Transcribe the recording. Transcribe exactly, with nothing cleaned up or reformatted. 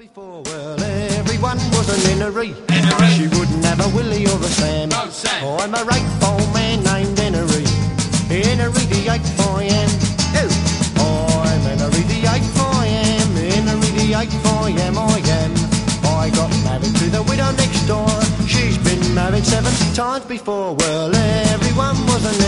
Before, well, everyone was an Henry. Henry. She wouldn't have a Willie or a Sam. No, Sam. Oh, I'm a rightful man named Henry. Henry the eighth I am. Oh, I'm Henry the eighth I am. Henry the eighth I am, I am. I got married to the widow next door. She's been married seven times before. Well, everyone was an